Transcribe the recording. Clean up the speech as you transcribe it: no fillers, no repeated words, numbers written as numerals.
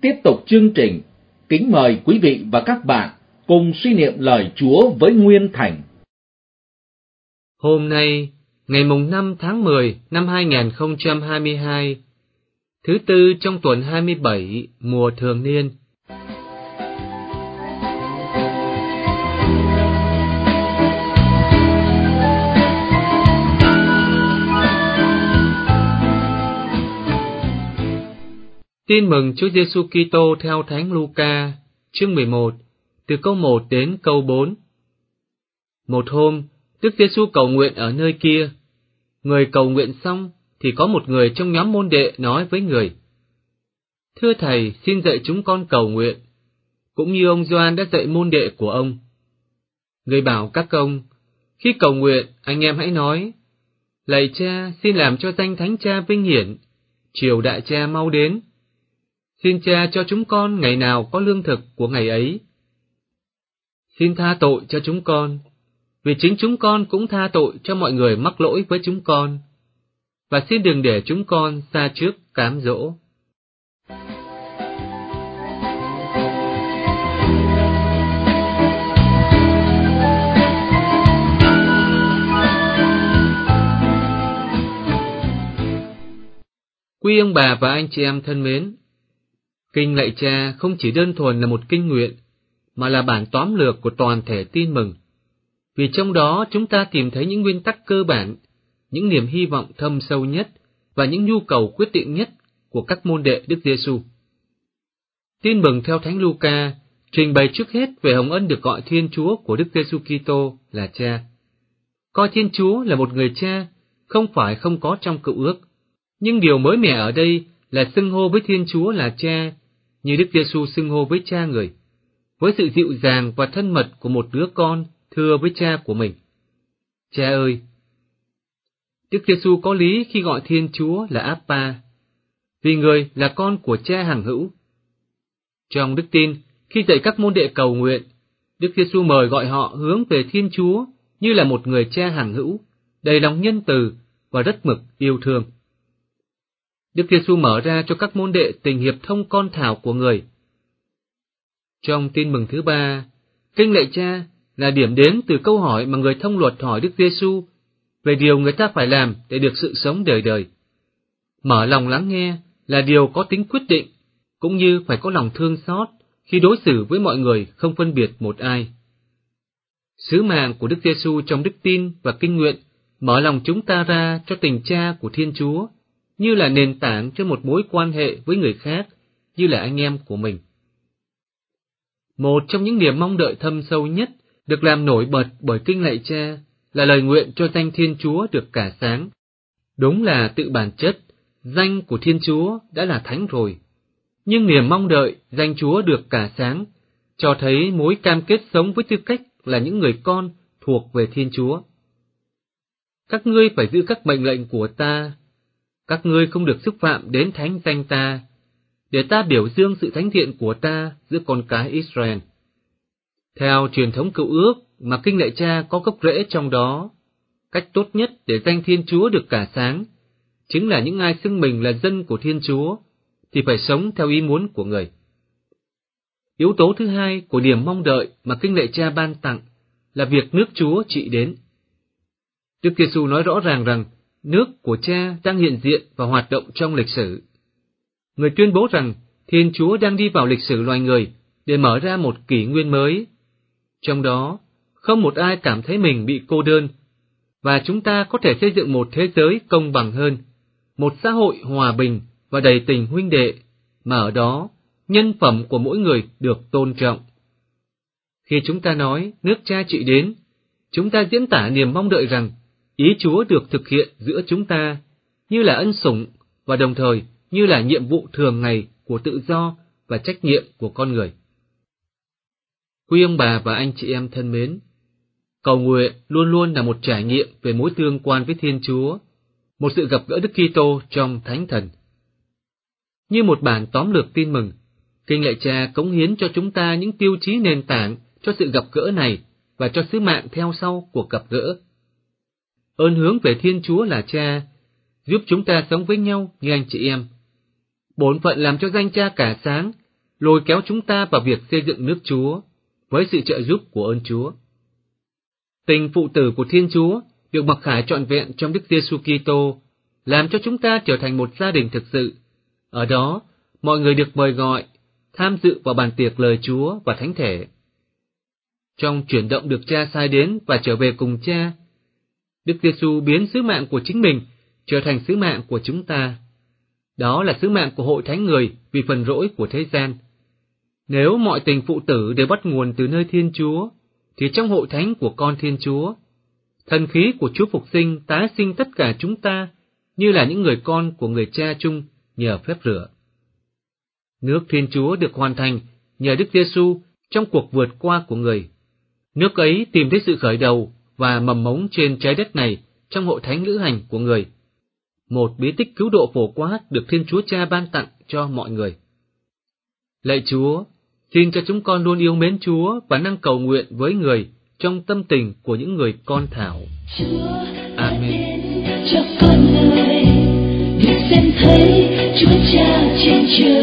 tiếp tục chương trình, kính mời quý vị và các bạn cùng suy niệm lời Chúa với Nguyên Thành. Hôm nay, ngày mùng 5 tháng 10 năm 2022, thứ tư trong tuần 27 mùa thường niên. Tin mừng Chúa Giêsu Kitô theo Thánh Luca, chương 11, từ câu 1 đến câu 4. Một hôm, Đức Giêsu cầu nguyện ở nơi kia. Người cầu nguyện xong thì có một người trong nhóm môn đệ nói với người: Thưa Thầy, xin dạy chúng con cầu nguyện, cũng như ông Gioan đã dạy môn đệ của ông. Người bảo các ông, khi cầu nguyện, anh em hãy nói: Lạy Cha, xin làm cho danh Thánh Cha vinh hiển, triều đại Cha mau đến. Xin Cha cho chúng con ngày nào có lương thực của ngày ấy. Xin tha tội cho chúng con, vì chính chúng con cũng tha tội cho mọi người mắc lỗi với chúng con. Và xin đừng để chúng con xa trước cám dỗ. Quý ông bà và anh chị em thân mến, Kinh Lạy Cha không chỉ đơn thuần là một kinh nguyện, mà là bản tóm lược của toàn thể tin mừng. Vì trong đó chúng ta tìm thấy những nguyên tắc cơ bản, những niềm hy vọng thâm sâu nhất và những nhu cầu quyết định nhất của các môn đệ Đức Giêsu. Tin mừng theo Thánh Luca trình bày trước hết về hồng ân được gọi Thiên Chúa của Đức Giêsu Kitô là Cha. Coi Thiên Chúa là một người Cha không phải không có trong Cựu Ước, nhưng điều mới mẻ ở đây là xưng hô với Thiên Chúa là Cha, như Đức Giêsu xưng hô với Cha người, với sự dịu dàng và thân mật của một đứa con thưa với Cha của mình: Cha ơi! Đức Giêsu có lý khi gọi Thiên Chúa là Abba, vì người là con của Cha hằng hữu. Trong đức tin, khi dạy các môn đệ cầu nguyện, Đức Giêsu mời gọi họ hướng về Thiên Chúa như là một người Cha hằng hữu, đầy lòng nhân từ và rất mực yêu thương. Đức Giêsu mở ra cho các môn đệ tình hiệp thông con thảo của người. Trong tin mừng thứ 3, Kinh Lạy Cha là điểm đến từ câu hỏi mà người thông luật hỏi Đức Giêsu về điều người ta phải làm để được sự sống đời đời. Mở lòng lắng nghe là điều có tính quyết định, cũng như phải có lòng thương xót khi đối xử với mọi người không phân biệt một ai. Sứ mạng của Đức Giêsu trong đức tin và kinh nguyện mở lòng chúng ta ra cho tình Cha của Thiên Chúa, như là nền tảng cho một mối quan hệ với người khác, như là anh em của mình. Một trong những niềm mong đợi thâm sâu nhất được làm nổi bật bởi Kinh Lạy Cha là lời nguyện cho danh Thiên Chúa được cả sáng. Đúng là tự bản chất, danh của Thiên Chúa đã là thánh rồi, nhưng niềm mong đợi danh Chúa được cả sáng cho thấy mối cam kết sống với tư cách là những người con thuộc về Thiên Chúa. Các ngươi phải giữ các mệnh lệnh của ta, các ngươi không được xúc phạm đến thánh danh ta, để ta biểu dương sự thánh thiện của ta giữa con cái Israel. Theo truyền thống Cựu Ước mà Kinh Lạy Cha có gốc rễ trong đó, cách tốt nhất để danh Thiên Chúa được cả sáng chính là những ai xưng mình là dân của Thiên Chúa thì phải sống theo ý muốn của người. Yếu tố thứ hai của niềm mong đợi mà Kinh Lạy Cha ban tặng là việc nước Chúa trị đến. Đức Giêsu nói rõ ràng rằng nước của Cha đang hiện diện và hoạt động trong lịch sử. Người tuyên bố rằng Thiên Chúa đang đi vào lịch sử loài người để mở ra một kỷ nguyên mới. Trong đó, không một ai cảm thấy mình bị cô đơn, và chúng ta có thể xây dựng một thế giới công bằng hơn, một xã hội hòa bình và đầy tình huynh đệ, mà ở đó, nhân phẩm của mỗi người được tôn trọng. Khi chúng ta nói nước Cha trị đến, chúng ta diễn tả niềm mong đợi rằng ý Chúa được thực hiện giữa chúng ta, như là ân sủng và đồng thời như là nhiệm vụ thường ngày của tự do và trách nhiệm của con người. Quý ông bà và anh chị em thân mến, cầu nguyện luôn luôn là một trải nghiệm về mối tương quan với Thiên Chúa, một sự gặp gỡ Đức Kitô trong Thánh Thần. Như một bản tóm lược tin mừng, Kinh Lạy Cha cống hiến cho chúng ta những tiêu chí nền tảng cho sự gặp gỡ này và cho sứ mạng theo sau cuộc gặp gỡ. Ơn hướng về Thiên Chúa là Cha giúp chúng ta sống với nhau như anh chị em. Bổn phận làm cho danh Cha cả sáng lôi kéo chúng ta vào việc xây dựng nước Chúa với sự trợ giúp của ơn Chúa. Tình phụ tử của Thiên Chúa được mặc khải trọn vẹn trong Đức Giêsu Kitô, làm cho chúng ta trở thành một gia đình thực sự. Ở đó, mọi người được mời gọi tham dự vào bàn tiệc lời Chúa và Thánh Thể. Trong chuyển động được Cha sai đến và trở về cùng Cha, Đức Giêsu biến sứ mạng của chính mình trở thành sứ mạng của chúng ta. Đó là sứ mạng của hội thánh người vì phần rỗi của thế gian. Nếu mọi tình phụ tử đều bắt nguồn từ nơi Thiên Chúa, thì trong hội thánh của con Thiên Chúa, thần khí của Chúa phục sinh tái sinh tất cả chúng ta như là những người con của người Cha chung nhờ phép rửa. Nước Thiên Chúa được hoàn thành nhờ Đức Giêsu trong cuộc vượt qua của người. Nước ấy tìm thấy sự khởi đầu và mầm mống trên trái đất này trong hội thánh lữ hành của người. Một bí tích cứu độ phổ quát được Thiên Chúa Cha ban tặng cho mọi người. Lạy Chúa, xin cho chúng con luôn yêu mến Chúa và năng cầu nguyện với người trong tâm tình của những người con thảo. Amen. Cho con người được xem thấy Chúa Cha trên trời.